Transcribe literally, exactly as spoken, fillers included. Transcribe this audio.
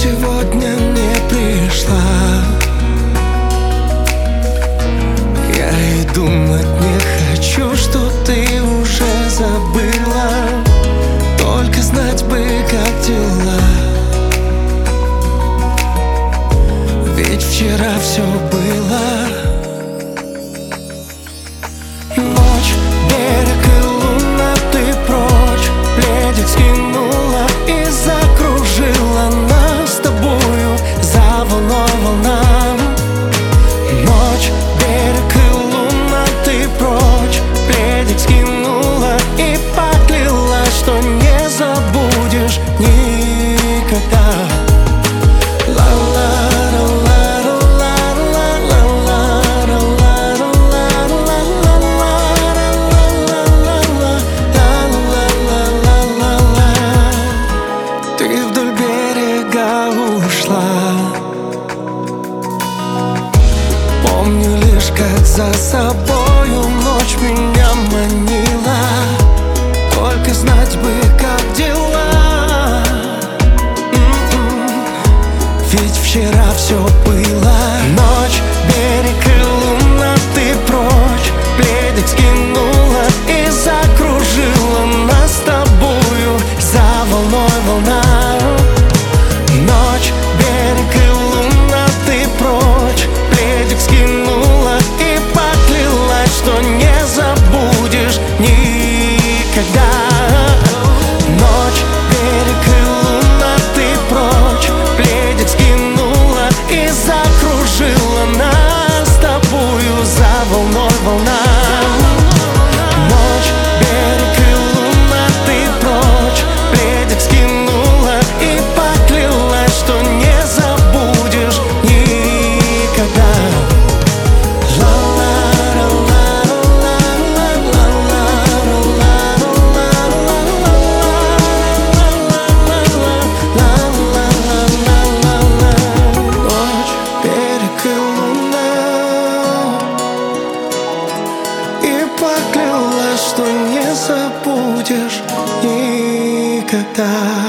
сегодня не пришла. Я и думать не хочу, что ты уже забыла. Только знать бы, как дела. Ведь вчера все было. Ночь, берег и луна, ты прочь. Пледик скинула и закружила нас с тобою за волной волнам. Ночь, берег и луна, ты прочь. Пледик скинула и поклялась, что не забудешь никогда. Помню лишь, как за собою ночь меня манила. Только знать бы, как дела. М-м-м. Ведь вчера все было. Ночь, берег и луна, ты прочь. Пледик скинула и закружила нас с тобою за волной волна. Ночь, берег и луна, ты прочь. Пледик скинула и поклялась, что не забудешь никогда. Ночь, берег и луна, ты прочь. Пледик скинула и закружила нас с тобою за волной волна. Ночь, берег и луна, ты прочь. Пледик скинула и поклялась, что не забудешь никогда. Поклялась, что не забудешь никогда.